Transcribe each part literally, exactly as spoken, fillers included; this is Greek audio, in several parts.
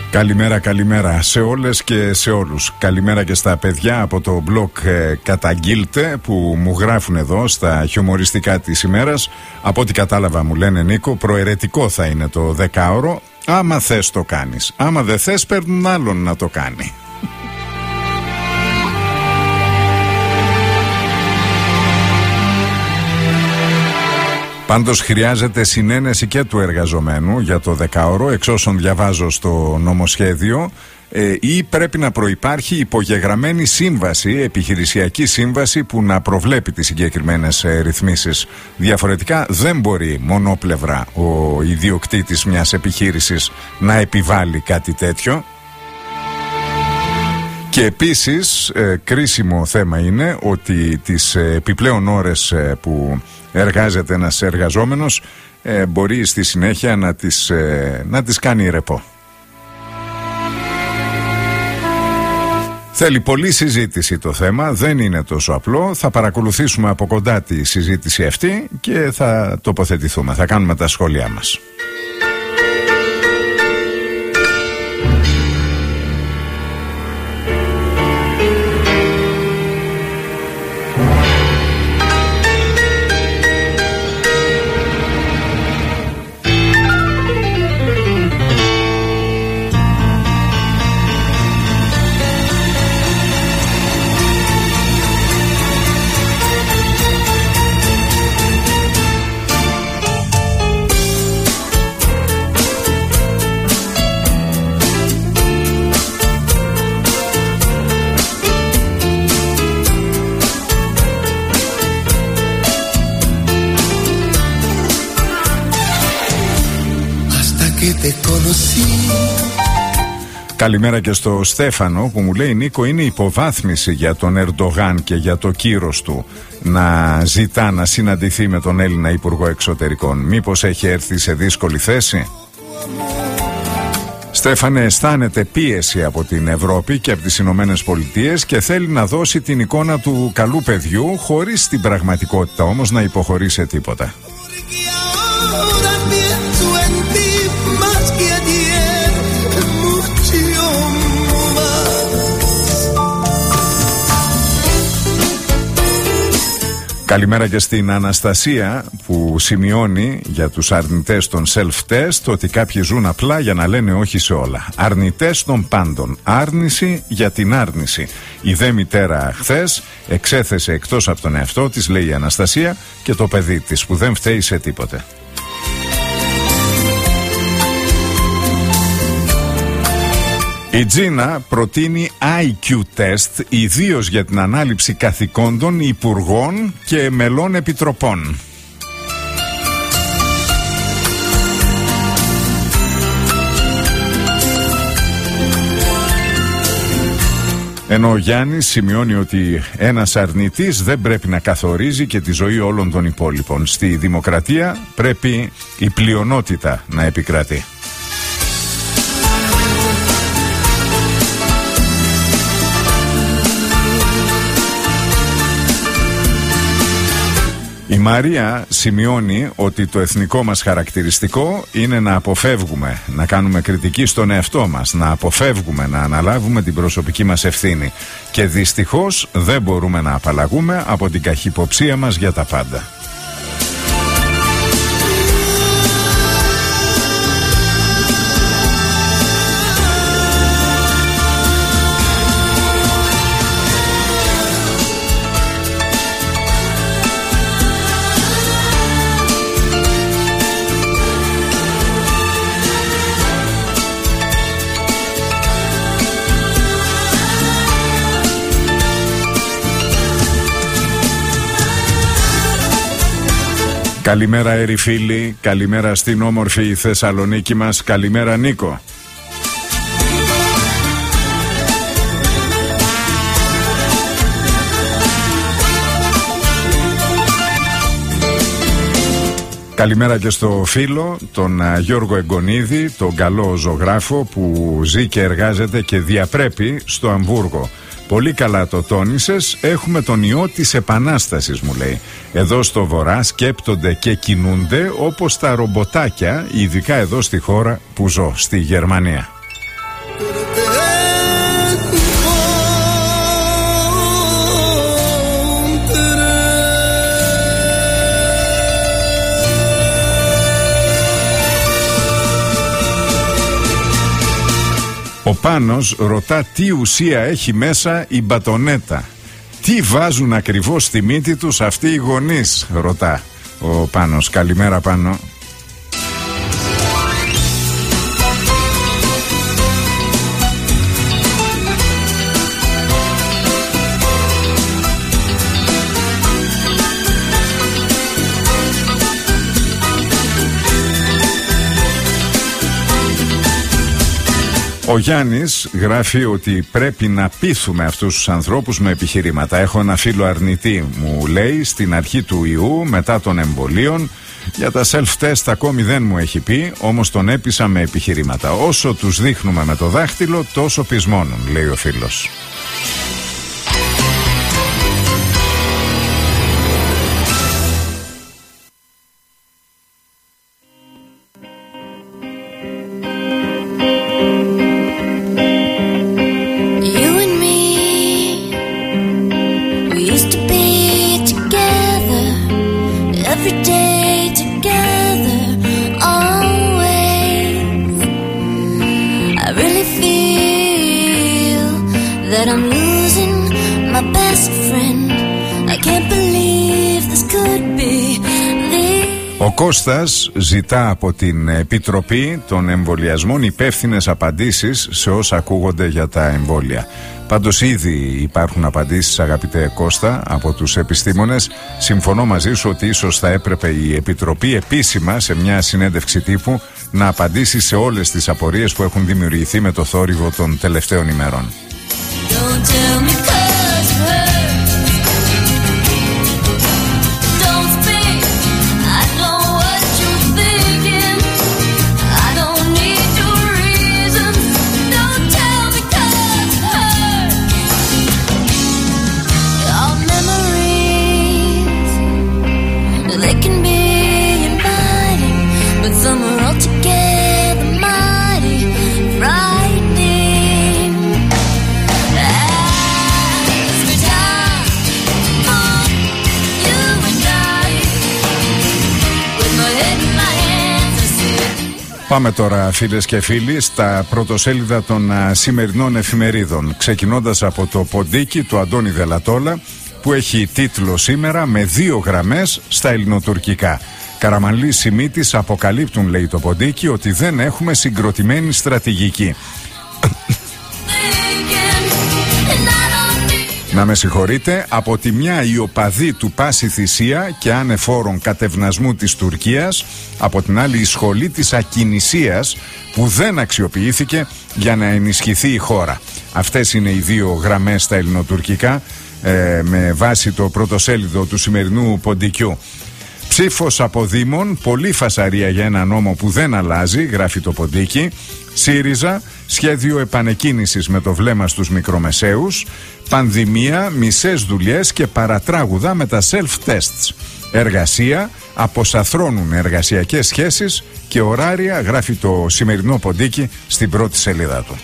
Καλημέρα, καλημέρα σε όλες και σε όλους. Καλημέρα και στα παιδιά από το blog ε, Καταγγείλτε που μου γράφουν εδώ στα χιουμοριστικά της ημέρας. Από ό,τι κατάλαβα μου λένε, Νίκο, προαιρετικό θα είναι το δεκάωρο. Άμα θες το κάνεις, άμα δεν θες παίρνουν άλλον να το κάνει. Πάντως χρειάζεται συνένεση και του εργαζομένου για το δεκάωρο, εξ όσων διαβάζω στο νομοσχέδιο, ε, ή πρέπει να προϋπάρχει υπογεγραμμένη σύμβαση, επιχειρησιακή σύμβαση που να προβλέπει τις συγκεκριμένες ε, ρυθμίσεις. Διαφορετικά δεν μπορεί μονόπλευρα ο ιδιοκτήτης μιας επιχείρησης να επιβάλλει κάτι τέτοιο. Και επίσης ε, κρίσιμο θέμα είναι ότι τις ε, επιπλέον ώρες ε, που εργάζεται ένας εργαζόμενος ε, μπορεί στη συνέχεια να τις, ε, να τις κάνει ρεπό. Θέλει πολλή συζήτηση το θέμα, δεν είναι τόσο απλό. Θα παρακολουθήσουμε από κοντά τη συζήτηση αυτή και θα τοποθετηθούμε, θα κάνουμε τα σχόλιά μας. Καλημέρα και στο Στέφανο που μου λέει, Νίκο, είναι υποβάθμιση για τον Ερντογάν και για το κύρος του να ζητά να συναντηθεί με τον Έλληνα Υπουργό Εξωτερικών. Μήπως έχει έρθει σε δύσκολη θέση? Στέφανε, αισθάνεται πίεση από την Ευρώπη και από τις Ηνωμένες Πολιτείες και θέλει να δώσει την εικόνα του καλού παιδιού, χωρίς την πραγματικότητα όμως να υποχωρεί σε τίποτα. Καλημέρα και στην Αναστασία που σημειώνει για τους αρνητές των self-test ότι κάποιοι ζουν απλά για να λένε όχι σε όλα. Αρνητές των πάντων. Άρνηση για την άρνηση. Η δε μητέρα χθες εξέθεσε εκτός από τον εαυτό της, λέει η Αναστασία, και το παιδί της που δεν φταίει σε τίποτε. Η Τζίνα προτείνει άι κιου test, ιδίως για την ανάληψη καθηκόντων υπουργών και μελών επιτροπών. Ενώ ο Γιάννης σημειώνει ότι ένας αρνητής δεν πρέπει να καθορίζει και τη ζωή όλων των υπόλοιπων. Στη δημοκρατία πρέπει η πλειονότητα να επικρατεί. Η Μαρία σημειώνει ότι το εθνικό μας χαρακτηριστικό είναι να αποφεύγουμε, να κάνουμε κριτική στον εαυτό μας, να αποφεύγουμε να αναλάβουμε την προσωπική μας ευθύνη και δυστυχώς δεν μπορούμε να απαλλαγούμε από την καχυποψία μας για τα πάντα. Καλημέρα Ερυφίλη, καλημέρα στην όμορφη Θεσσαλονίκη μας, καλημέρα Νίκο. Καλημέρα και στο φίλο, τον Γιώργο Εγκονίδη, τον καλό ζωγράφο που ζει και εργάζεται και διαπρέπει στο Αμβούργο. Πολύ καλά το τόνισες, έχουμε τον ιό της επανάστασης, μου λέει. Εδώ στο βορρά σκέπτονται και κινούνται όπως τα ρομποτάκια, ειδικά εδώ στη χώρα που ζω, στη Γερμανία. Ο Πάνος ρωτά τι ουσία έχει μέσα η μπατονέτα. Τι βάζουν ακριβώς στη μύτη τους αυτοί οι γονείς, ρωτά ο Πάνος. Καλημέρα, Πάνο. Ο Γιάννης γράφει ότι πρέπει να πείθουμε αυτούς τους ανθρώπους με επιχειρήματα. Έχω ένα φίλο αρνητή, μου λέει, στην αρχή του ιού, μετά των εμβολίων. Για τα self-test ακόμη δεν μου έχει πει, όμως τον έπεισα με επιχειρήματα. Όσο τους δείχνουμε με το δάχτυλο, τόσο πεισμώνουν, λέει ο φίλος. Ο Κώστας ζητά από την Επιτροπή των Εμβολιασμών υπεύθυνες απαντήσεις σε όσα ακούγονται για τα εμβόλια. Πάντως ήδη υπάρχουν απαντήσεις, αγαπητέ Κώστα, από τους επιστήμονες. Συμφωνώ μαζί σου ότι ίσως θα έπρεπε η Επιτροπή επίσημα σε μια συνέντευξη τύπου να απαντήσει σε όλες τις απορίες που έχουν δημιουργηθεί με το θόρυβο των τελευταίων ημερών. Πάμε τώρα, φίλες και φίλοι, στα πρωτοσέλιδα των α, σημερινών εφημερίδων, ξεκινώντας από το ποντίκι του Αντώνη Δελατόλα, που έχει τίτλο σήμερα με δύο γραμμές στα ελληνοτουρκικά. Καραμανλής Σιμίτης αποκαλύπτουν, λέει το ποντίκι, ότι δεν έχουμε συγκροτημένη στρατηγική. Να με συγχωρείτε, από τη μια οι οπαδοί του πάση θυσία και ανεφόρων κατευνασμού της Τουρκίας, από την άλλη η σχολή της ακινησίας που δεν αξιοποιήθηκε για να ενισχυθεί η χώρα. Αυτές είναι οι δύο γραμμές στα ελληνοτουρκικά ε, με βάση το πρωτοσέλιδο του σημερινού ποντικιού. Ψήφος από Δήμων, πολύ φασαρία για ένα νόμο που δεν αλλάζει, γράφει το ποντίκι. ΣΥΡΙΖΑ, σχέδιο επανεκκίνησης με το βλέμμα στους μικρομεσαίους. Πανδημία, μισές δουλειές και παρατράγουδα με τα self-tests. Εργασία, αποσαθρώνουν εργασιακές σχέσεις και ωράρια, γράφει το σημερινό ποντίκι στην πρώτη σελίδα του.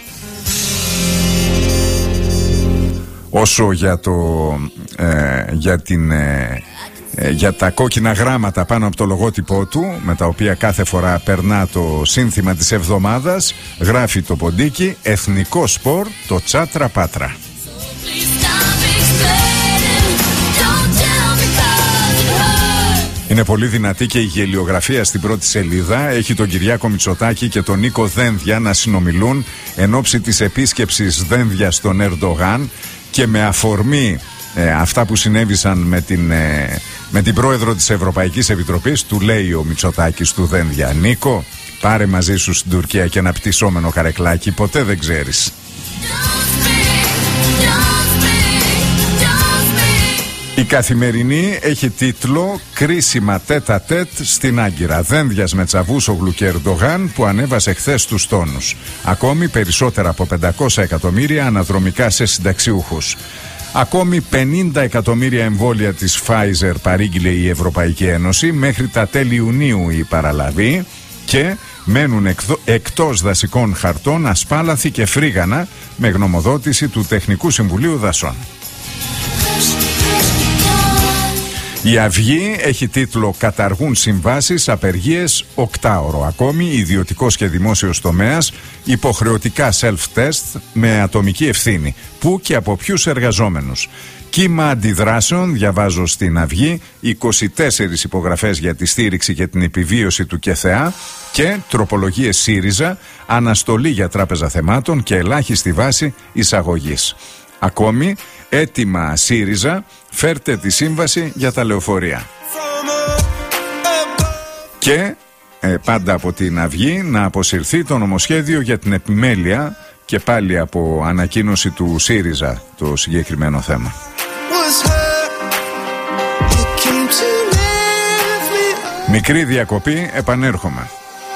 Όσο για, το, ε, για, την, ε, ε, για τα κόκκινα γράμματα πάνω από το λογότυπό του, με τα οποία κάθε φορά περνά το σύνθημα της εβδομάδας, γράφει το ποντίκι «Εθνικό σπορ, το τσάτρα πάτρα». Είναι πολύ δυνατή και η γελιογραφία στην πρώτη σελίδα. Έχει τον Κυριάκο Μητσοτάκη και τον Νίκο Δένδια να συνομιλούν εν ώψη της επίσκεψης Δένδια στον Ερντογάν και με αφορμή ε, αυτά που συνέβησαν με την, ε, με την πρόεδρο της Ευρωπαϊκής Επιτροπής, του λέει ο Μητσοτάκης του Δένδια: Νίκο, πάρε μαζί σου στην Τουρκία και ένα πτυσσόμενο καρεκλάκι, ποτέ δεν ξέρεις. Η Καθημερινή έχει τίτλο «Κρίσιμα τέτα τέτ στην Άγκυρα. Δένδιας με Τσαβούσογλου και Ερντογάν που ανέβασε χθες τους τόνους. Ακόμη περισσότερα από πεντακόσια εκατομμύρια αναδρομικά σε συνταξιούχους. Ακόμη πενήντα εκατομμύρια εμβόλια της Pfizer παρήγγειλε η Ευρωπαϊκή Ένωση μέχρι τα τέλη Ιουνίου η παραλαβή και μένουν εκτό, εκτός δασικών χαρτών ασπάλαθη και φρίγανα με γνωμοδότηση του Τεχνικού Συμβουλίου Δασών. Η Αυγή έχει τίτλο «Καταργούν συμβάσεις, απεργίες, οκτάωρο». Ακόμη, ιδιωτικός και δημόσιος τομέας, υποχρεωτικά self-test με ατομική ευθύνη. Πού και από ποιους εργαζόμενους. Κύμα αντιδράσεων, διαβάζω στην Αυγή, είκοσι τέσσερις υπογραφές για τη στήριξη και την επιβίωση του ΚΕΘΕΑ και τροπολογίες ΣΥΡΙΖΑ, αναστολή για τράπεζα θεμάτων και ελάχιστη βάση εισαγωγής. Ακόμη, έτοιμα ΣΥΡΙΖΑ, φέρτε τη σύμβαση για τα λεωφορεία. Και ε, πάντα από την Αυγή να αποσυρθεί το νομοσχέδιο για την επιμέλεια, και πάλι από ανακοίνωση του ΣΥΡΙΖΑ το συγκεκριμένο θέμα. Μικρή διακοπή, επανέρχομαι.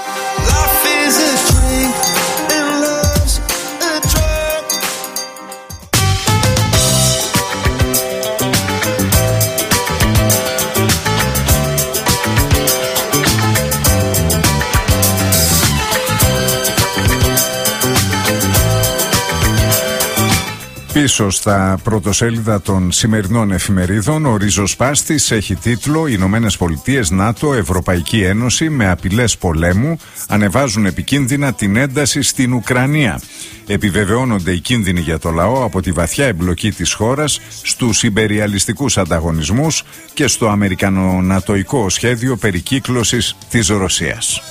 Πίσω στα πρωτοσέλιδα των σημερινών εφημερίδων, ο ριζοσπάστης έχει τίτλο «Ηνωμένες Πολιτείες, ΝΑΤΟ, Ευρωπαϊκή Ένωση με απειλές πολέμου ανεβάζουν επικίνδυνα την ένταση στην Ουκρανία». Επιβεβαιώνονται οι κίνδυνοι για το λαό από τη βαθιά εμπλοκή της χώρας στους ιμπεριαλιστικούς ανταγωνισμούς και στο αμερικανο-νατοϊκό σχέδιο περικύκλωσης της Ρωσίας.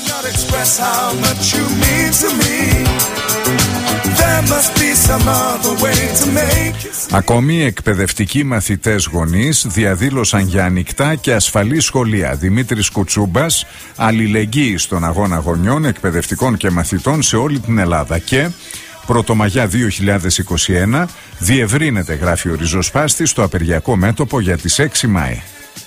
Ακόμη, εκπαιδευτικοί μαθητές γονείς διαδήλωσαν για ανοιχτά και ασφαλή σχολεία. Δημήτρης Κουτσούμπας, αλληλεγγύη στον αγώνα γονιών, εκπαιδευτικών και μαθητών σε όλη την Ελλάδα. Και Πρωτομαγιά δύο χιλιάδες είκοσι ένα διευρύνεται, γράφει ο ριζοσπάστης, το απεργιακό μέτωπο για τις έξι Μάη.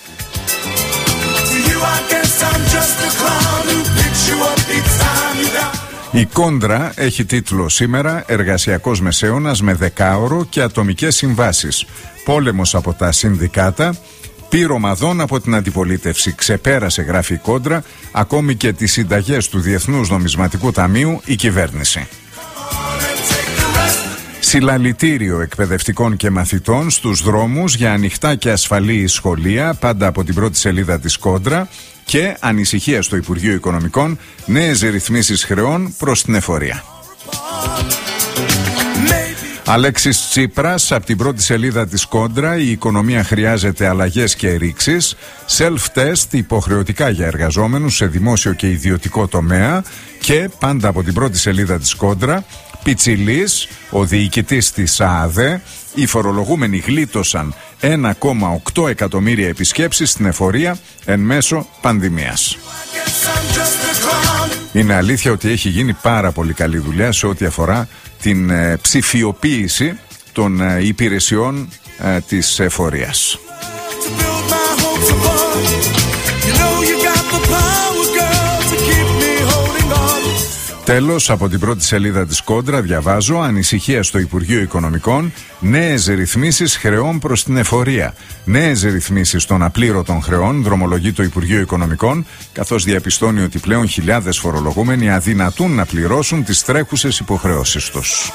Η Κόντρα έχει τίτλο σήμερα «Εργασιακός μεσαίωνας με δεκάωρο και ατομικές συμβάσεις. Πόλεμος από τα συνδικάτα, πυρομαδών από την αντιπολίτευση». Ξεπέρασε, γράφει η Κόντρα, ακόμη και τις συνταγές του Διεθνούς Νομισματικού Ταμείου η κυβέρνηση. Συλλαλητήριο εκπαιδευτικών και μαθητών στους δρόμους για ανοιχτά και ασφαλή σχολεία, πάντα από την πρώτη σελίδα της Κόντρα. Και ανησυχία στο Υπουργείο Οικονομικών, νέες ρυθμίσεις χρεών προς την εφορία. Αλέξης Τσίπρας, από την πρώτη σελίδα της Κόντρα, η οικονομία χρειάζεται αλλαγές και ρήξεις. Self-test υποχρεωτικά για εργαζόμενους σε δημόσιο και ιδιωτικό τομέα. Και πάντα από την πρώτη σελίδα της Κόντρα, Πιτσιλής, ο διοικητής της ΑΑΔΕ, οι φορολογούμενοι γλίτωσαν ένα κόμμα οκτώ εκατομμύρια επισκέψεις στην εφορία εν μέσω πανδημίας. Είναι αλήθεια ότι έχει γίνει πάρα πολύ καλή δουλειά σε ό,τι αφορά την ε, ψηφιοποίηση των ε, υπηρεσιών ε, της εφορίας. Τέλος, από την πρώτη σελίδα της Κόντρα διαβάζω ανησυχία στο Υπουργείο Οικονομικών, νέες ρυθμίσεις χρεών προς την εφορία. Νέες ρυθμίσεις των απλήρωτων χρεών, δρομολογεί το Υπουργείο Οικονομικών, καθώς διαπιστώνει ότι πλέον χιλιάδες φορολογούμενοι αδυνατούν να πληρώσουν τις τρέχουσες υποχρεώσεις τους.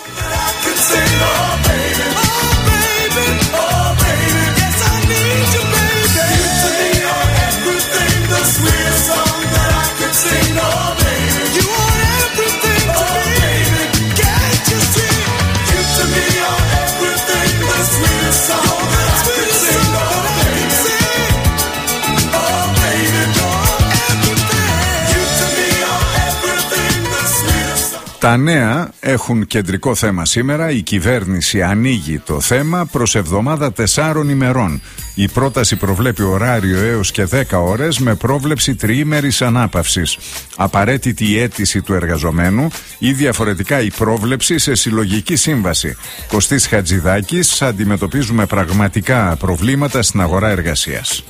Τα νέα έχουν κεντρικό θέμα σήμερα. Η κυβέρνηση ανοίγει το θέμα προς εβδομάδα τεσσάρων ημερών. Η πρόταση προβλέπει ωράριο έως και δέκα ώρες με πρόβλεψη τριήμερης ανάπαυσης. Απαραίτητη η αίτηση του εργαζομένου ή διαφορετικά η πρόβλεψη σε συλλογική σύμβαση. Κωστής Χατζηδάκης, αντιμετωπίζουμε πραγματικά προβλήματα στην αγορά εργασίας.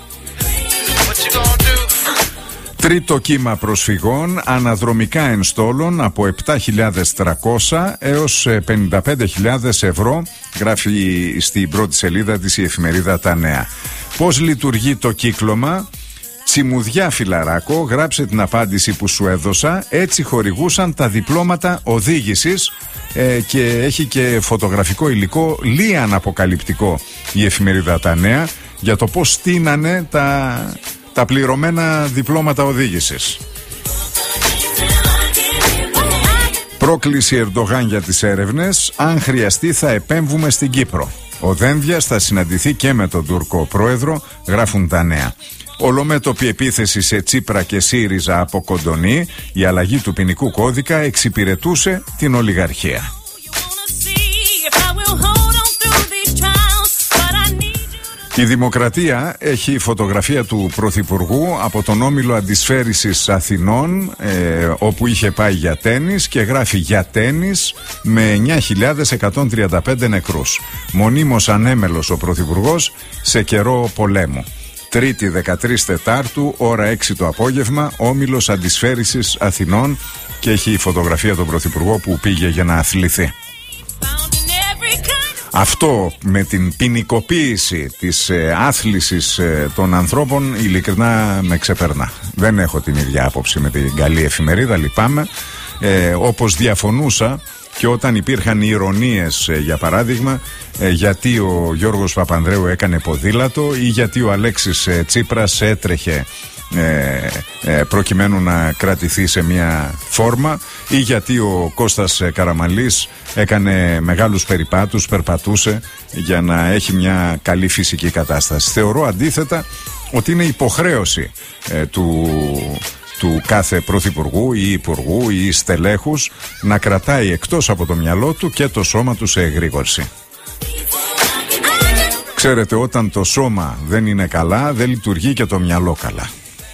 Τρίτο κύμα προσφυγών, αναδρομικά ενστόλων από επτά χιλιάδες τριακόσια έως πενήντα πέντε χιλιάδες ευρώ, γράφει στην πρώτη σελίδα της η εφημερίδα Τα Νέα. Πώς λειτουργεί το κύκλωμα? Τσιμουδιά φιλαράκο, γράψε την απάντηση που σου έδωσα. Έτσι χορηγούσαν τα διπλώματα οδήγησης ε, και έχει και φωτογραφικό υλικό λίαν αποκαλυπτικό η εφημερίδα Τα Νέα για το πώς στείνανε τα, τα πληρωμένα διπλώματα οδήγησης. Πρόκληση Ερντογάν για τις έρευνες: αν χρειαστεί θα επέμβουμε στην Κύπρο. Ο Δένδιας θα συναντηθεί και με τον Τούρκο πρόεδρο, γράφουν τα νέα. Ολομέτωπη επίθεση σε Τσίπρα και ΣΥΡΙΖΑ από Κοντονή, η αλλαγή του ποινικού κώδικα εξυπηρετούσε την ολιγαρχία. Η Δημοκρατία έχει φωτογραφία του Πρωθυπουργού από τον Όμιλο Αντισφαίρησης Αθηνών, ε, όπου είχε πάει για τένις, και γράφει για τένις με εννιά χιλιάδες εκατόν τριάντα πέντε νεκρούς. Μονίμως ανέμελος ο Πρωθυπουργός σε καιρό πολέμου. Τρίτη δεκατρείς Τετάρτου, ώρα έξι το απόγευμα, Όμιλος Αντισφαίρησης Αθηνών, και έχει η φωτογραφία τον Πρωθυπουργό που πήγε για να αθληθεί. Αυτό με την ποινικοποίηση της ε, άθλησης ε, των ανθρώπων ειλικρινά με ξεπερνά. Δεν έχω την ίδια άποψη με την καλή εφημερίδα, λυπάμαι. Ε, όπως διαφωνούσα και όταν υπήρχαν ηρωνίες, ε, για παράδειγμα, ε, γιατί ο Γιώργος Παπανδρέου έκανε ποδήλατο ή γιατί ο Αλέξης ε, Τσίπρας έτρεχε Ε, ε, προκειμένου να κρατηθεί σε μια φόρμα, ή γιατί ο Κώστας Καραμαλής έκανε μεγάλους περιπάτους, περπατούσε για να έχει μια καλή φυσική κατάσταση. Θεωρώ αντίθετα ότι είναι υποχρέωση ε, του, του κάθε πρωθυπουργού ή υπουργού ή στελέχους να κρατάει εκτός από το μυαλό του και το σώμα του σε εγρήγορση. Ξέρετε, όταν το σώμα δεν είναι καλά, δεν λειτουργεί και το μυαλό καλά.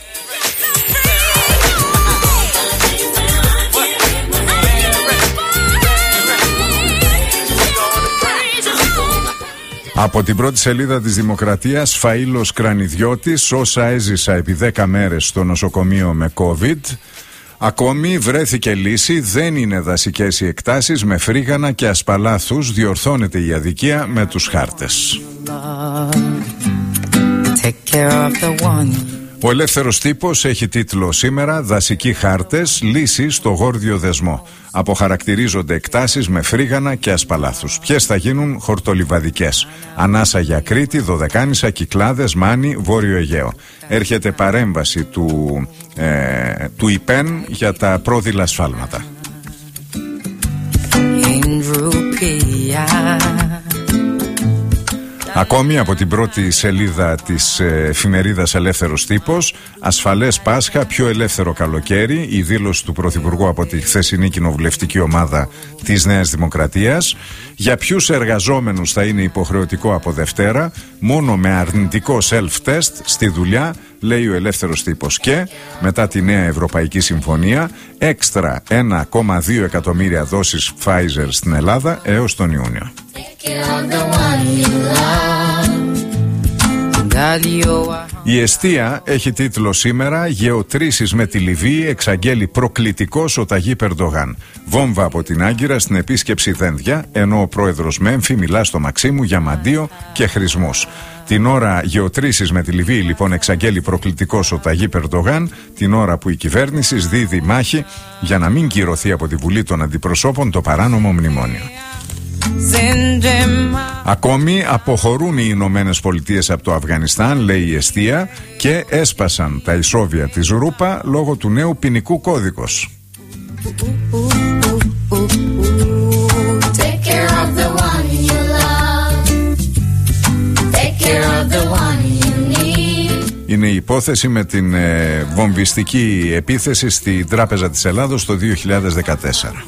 Από την πρώτη σελίδα της Δημοκρατίας, Φαΐλος Κρανιδιώτης: όσα έζησα επί δέκα μέρες στο νοσοκομείο με COVID. Ακόμη βρέθηκε λύση, δεν είναι δασικές οι εκτάσεις, με φρίγανα και ασπαλάθους διορθώνεται η αδικία με τους χάρτες. Ο Ελεύθερος Τύπος έχει τίτλο σήμερα: δασικοί χάρτες, λύση στο γόρδιο δεσμό. Αποχαρακτηρίζονται εκτάσεις με φρίγανα και ασπαλάθους. Ποιες θα γίνουν? Χορτολιβαδικές. Ανάσα για Κρήτη, Δωδεκάνησα, Κυκλάδες, Μάνη, Βόρειο Αιγαίο. Έρχεται παρέμβαση του, ε, του ΙΠΕΝ για τα πρόδειλα σφάλματα. Ακόμη από την πρώτη σελίδα της εφημερίδας Ελεύθερος Τύπος: ασφαλές Πάσχα, πιο ελεύθερο καλοκαίρι. Η δήλωση του Πρωθυπουργού από τη χθεσινή κοινοβουλευτική ομάδα της Νέας Δημοκρατίας. Για ποιους εργαζόμενους θα είναι υποχρεωτικό από Δευτέρα? Μόνο με αρνητικό self-test στη δουλειά, λέει ο Ελεύθερος Τύπος. Και μετά τη νέα Ευρωπαϊκή Συμφωνία, έξτρα ένα κόμμα δύο εκατομμύρια δόσεις Pfizer στην Ελλάδα έως τον Ιούνιο. Η Εστία έχει τίτλο σήμερα: γεωτρήσεις με τη Λιβύη, εξαγγέλει προκλητικός ο Ταγίπ Ερντογάν. Βόμβα από την Άγκυρα στην επίσκεψη Δένδια, ενώ ο πρόεδρος Μέμφη μιλά στο Μαξίμου για μαντίο και χρησμούς. Την ώρα γεωτρήσεις με τη Λιβύη, λοιπόν, εξαγγέλει προκλητικός ο Ταγίπ Ερντογάν, την ώρα που η κυβέρνηση δίδει μάχη για να μην κυρωθεί από τη Βουλή των Αντιπροσώπων το παράνομο μνημόνιο. Ακόμη αποχωρούν οι Ηνωμένες Πολιτείες από το Αφγανιστάν, λέει η Εστία, και έσπασαν τα ισόβια της Ρούπα λόγω του νέου ποινικού κώδικος. Είναι η υπόθεση με την ε, βομβιστική επίθεση στη Τράπεζα της Ελλάδος το δύο χιλιάδες δεκατέσσερα.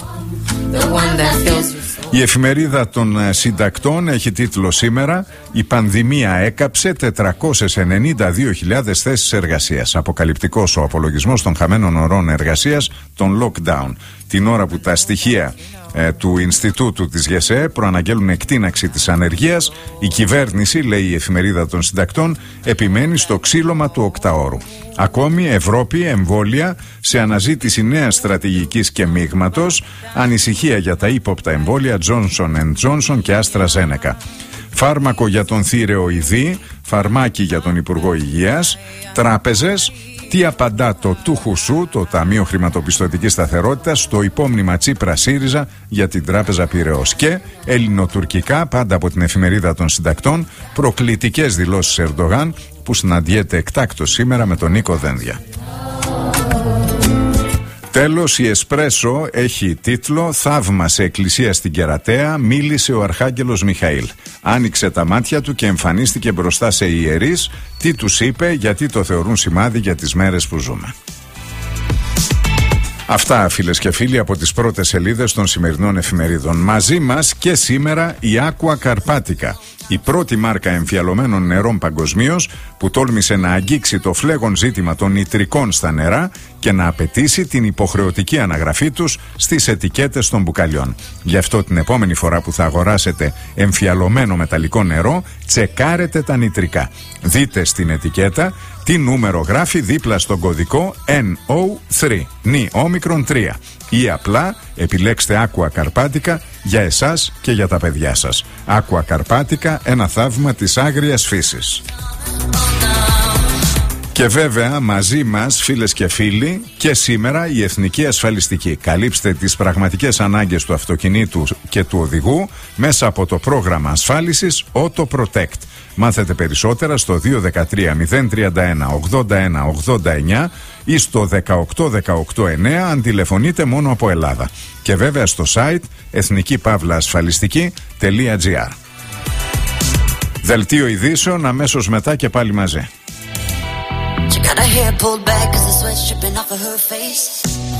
Η εφημερίδα των συντακτών έχει τίτλο σήμερα: η πανδημία έκαψε τετρακόσιες ενενήντα δύο χιλιάδες θέσεις εργασίας. Αποκαλυπτικός ο απολογισμός των χαμένων ωρών εργασίας των lockdown. Την ώρα που τα στοιχεία ε, του Ινστιτούτου της ΓΕΣΕ προαναγγέλουν εκτείναξη της ανεργίας, η κυβέρνηση, λέει η εφημερίδα των συντακτών, επιμένει στο ξύλωμα του οκταώρου. Ακόμη, Ευρώπη, εμβόλια σε αναζήτηση νέας στρατηγικής και μείγματος, ανησυχία για τα ύποπτα εμβόλια Johnson εντ Johnson και AstraZeneca. Φάρμακο για τον θήρεο Ιδί, φαρμάκι για τον Υπουργό Υγείας, τράπεζες, Τι απαντά το ΤΟΥΧΟΥΣΟΥ, το Ταμείο Χρηματοπιστωτικής Σταθερότητας, στο υπόμνημα Τσίπρα ΣΥΡΙΖΑ για την Τράπεζα Πειραιώς. Και ελληνοτουρκικά, πάντα από την Εφημερίδα των Συντακτών, προκλητικές δηλώσεις Ερντογάν, που συναντιέται εκτάκτως σήμερα με τον Νίκο Δένδια. Τέλος, η Εσπρέσο έχει τίτλο «Θαύμα σε εκκλησία στην Κερατέα, μίλησε ο Αρχάγγελος Μιχαήλ». Άνοιξε τα μάτια του και εμφανίστηκε μπροστά σε ιερείς. Τι τους είπε, γιατί το θεωρούν σημάδι για τις μέρες που ζούμε. Αυτά, φίλες και φίλοι, από τις πρώτες σελίδες των σημερινών εφημερίδων. Μαζί μας και σήμερα η Aqua Carpatica, η πρώτη μάρκα εμφιαλωμένων νερών παγκοσμίως, που τόλμησε να αγγίξει το φλέγον ζήτημα των νητρικών στα νερά και να απαιτήσει την υποχρεωτική αναγραφή τους στις ετικέτες των μπουκαλιών. Γι' αυτό την επόμενη φορά που θα αγοράσετε εμφιαλωμένο μεταλλικό νερό, τσεκάρετε τα νητρικά. Δείτε στην ετικέτα τι νούμερο γράφει δίπλα στον κωδικό Εν Ο τρία, νη όμικρον τρία, ή απλά επιλέξτε Aqua Carpatica για εσάς και για τα παιδιά σας. Aqua Carpatica, ένα θαύμα της άγριας φύσης. Και βέβαια μαζί μας, φίλες και φίλοι, και σήμερα η Εθνική Ασφαλιστική. Καλύψτε τις πραγματικές ανάγκες του αυτοκινήτου και του οδηγού μέσα από το πρόγραμμα ασφάλισης Auto Protect. Μάθετε περισσότερα στο δύο ένα τρία μηδέν τρία ένα ογδόντα ένα ογδόντα εννιά ή στο δεκαοκτώ δεκαοκτώ εννέα αν τηλεφωνείτε μόνο από Ελλάδα. Και βέβαια στο site εθνική παύλα ασφαλιστική τελεία τζι άρ. Δελτίο ειδήσεων αμέσως μετά και πάλι μαζί.